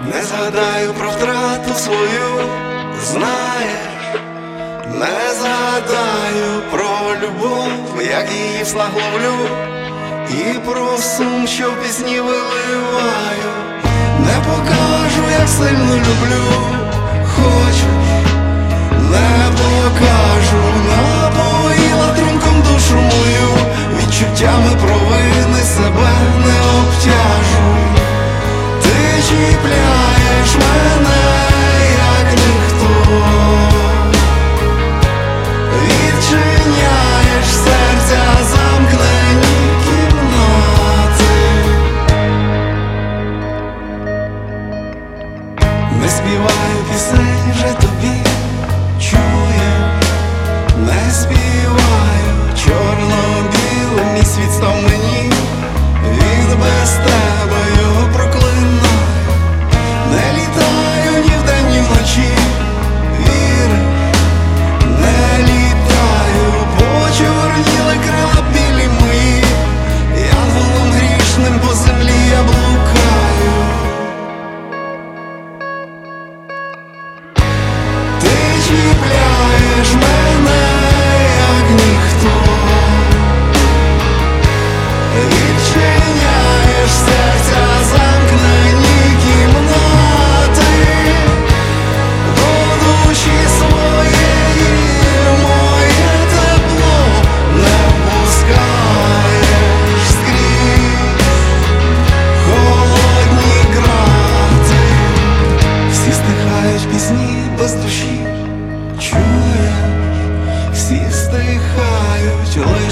Не згадаю про втрату свою, знаєш, не згадаю про любов, як її вслах ловлю, і про сум, що в пісні виливаю. Не покажу, як сильно люблю, хочеш, не покажу. Напоїла трунком душу мою, відчуттями провини себе не обтяжуй. Ти чіпляєш мене, як ніхто, відчиняєш серця замкнені кімнати. Не співаю пісень вже тобі, чуєш, не співаю чорно-білим, мій світ став мені, він без тебе його проклинає. Не літаю ні вдень, ні вночі, віриш, не літаю, почорніли крила білі мої, янголом грішним по землі я блукаю. Ти чіпляєш мене, як ніхто, відчиняєш серця замкнені кімнати. До душі своєї моє тепло не впускаєш скрізь холодні грати. Всі стихають пісні без душі, чуєш, всі стихають.